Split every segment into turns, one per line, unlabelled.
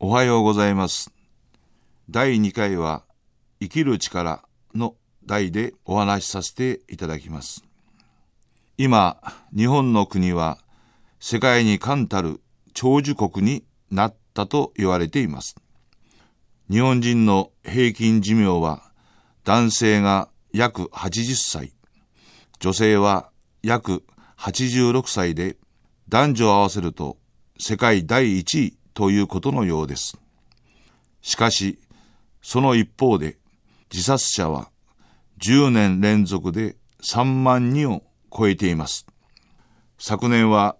おはようございます。第2回は生きる力の題でお話しさせていただきます。今、日本の国は世界に冠たる長寿国になったと言われています。日本人の平均寿命は男性が約80歳、女性は約86歳で、男女を合わせると世界第1位ということのようです。しかし、その一方で自殺者は10年連続で3万人を超えています。昨年は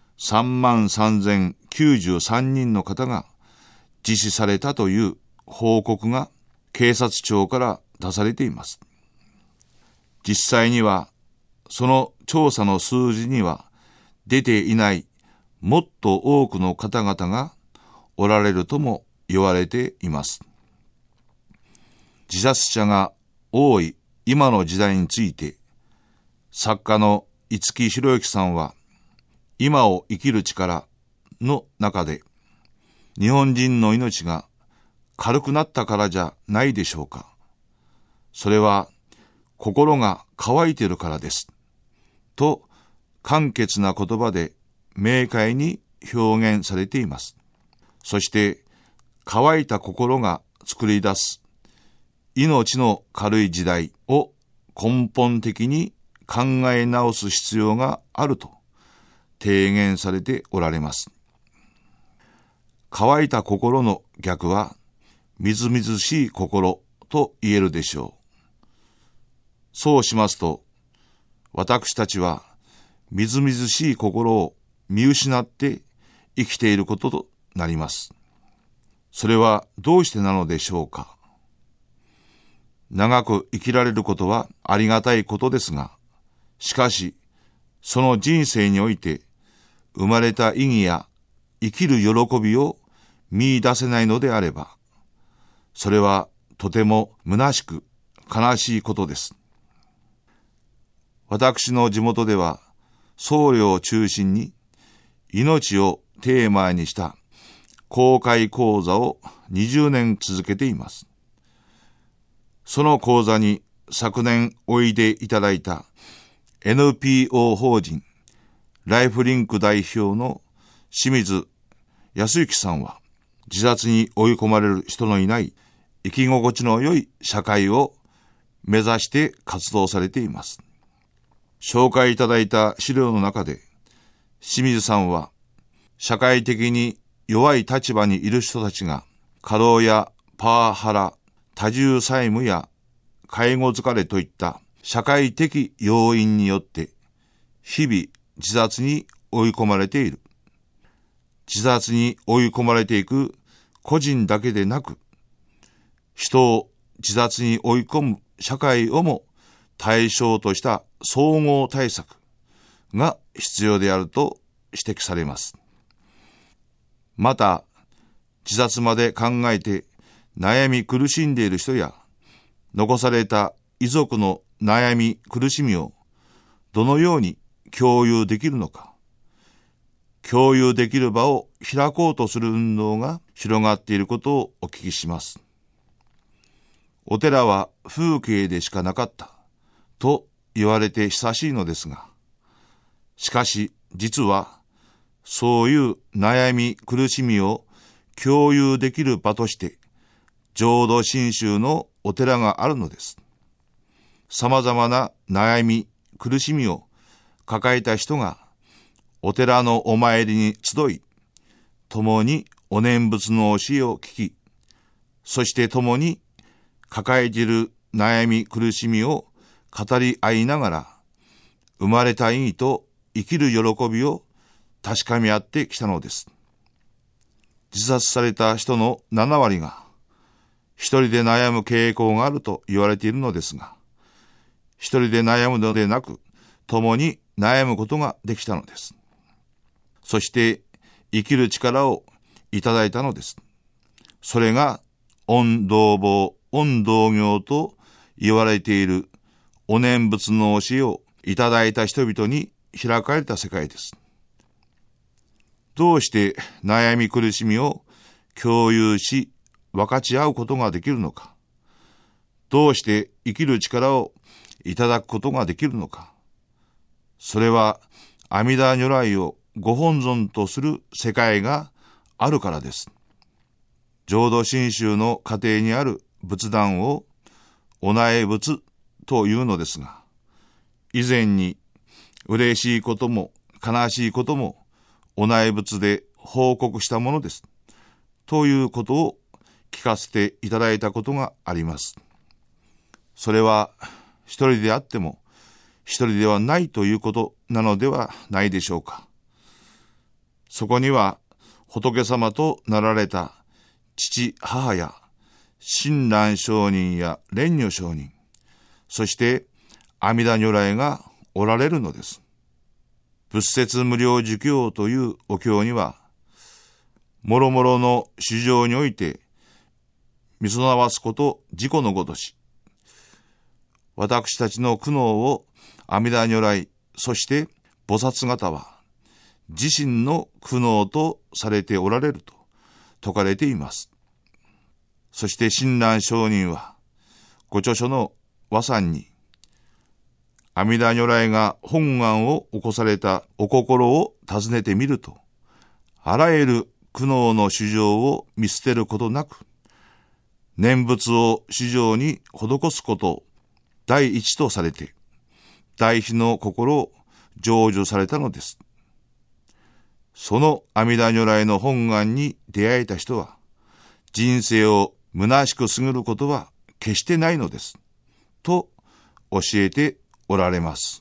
33,093人の方が自死されたという報告が警察庁から出されています。実際にはその調査の数字には出ていないもっと多くの方々がおられるとも言われています。自殺者が多い今の時代について、作家の五木ひろゆきさんは、今を生きる力の中で、日本人の命が軽くなったからじゃないでしょうか。それは心が乾いているからです。と簡潔な言葉で明快に表現されています。そして乾いた心が作り出す命の軽い時代を根本的に考え直す必要があると提言されておられます。乾いた心の逆はみずみずしい心と言えるでしょう。そうしますと、私たちはみずみずしい心を見失って生きていることとなります。それはどうしてなのでしょうか。長く生きられることはありがたいことですが、しかし、その人生において生まれた意義や生きる喜びを見出せないのであれば、それはとても虚しく悲しいことです。私の地元では、僧侶を中心に命をテーマにした公開講座を20年続けています。その講座に昨年おいでいただいた NPO 法人ライフリンク代表の清水康之さんは、自殺に追い込まれる人のいない生き心地の良い社会を目指して活動されています。紹介いただいた資料の中で、清水さんは社会的に弱い立場にいる人たちが過労やパワハラ、多重債務や介護疲れといった社会的要因によって日々自殺に追い込まれている。自殺に追い込まれていく個人だけでなく、人を自殺に追い込む社会をも対象とした総合対策が必要であると指摘されます。また、自殺まで考えて悩み苦しんでいる人や、残された遺族の悩み苦しみをどのように共有できるのか、共有できる場を開こうとする運動が広がっていることをお聞きします。お寺は風景でしかなかったと言われて久しいのですが、しかし実はそういう悩み苦しみを共有できる場として浄土真宗のお寺があるのです。さまざまな悩み苦しみを抱えた人がお寺のお参りに集い、共にお念仏の教えを聞き、そして共に抱えている悩み苦しみを語り合いながら、生まれた意義と生きる喜びを確かめ合ってきたのです。自殺された人の7割が一人で悩む傾向があると言われているのですが、一人で悩むのでなく、共に悩むことができたのです。そして生きる力をいただいたのです。それが御同房、御同業と言われているお念仏の教えをいただいた人々に開かれた世界です。どうして悩み苦しみを共有し分かち合うことができるのか、どうして生きる力をいただくことができるのか、それは阿弥陀如来をご本尊とする世界があるからです。浄土真宗の家庭にある仏壇をお苗仏というのですが、以前に嬉しいことも悲しいこともお苗仏で報告したものです。ということを聞かせていただいたことがあります。それは一人であっても一人ではないということなのではないでしょうか。そこには仏様となられた父母や親鸞上人や蓮如上人、そして阿弥陀如来がおられるのです。仏説無量寿経というお経には、もろもろの衆生においてみそなわすこと自己のごとし、私たちの苦悩を阿弥陀如来、そして菩薩方は自身の苦悩とされておられると説かれています。そして親鸞上人はご著書の和賛に、阿弥陀如来が本願を起こされたお心を尋ねてみると、あらゆる苦悩の衆生を見捨てることなく、念仏を衆生に施すことを第一とされて、大悲の心を成就されたのです。その阿弥陀如来の本願に出会えた人は、人生を虚しく過ぐることは決してないのです。と教えておられます。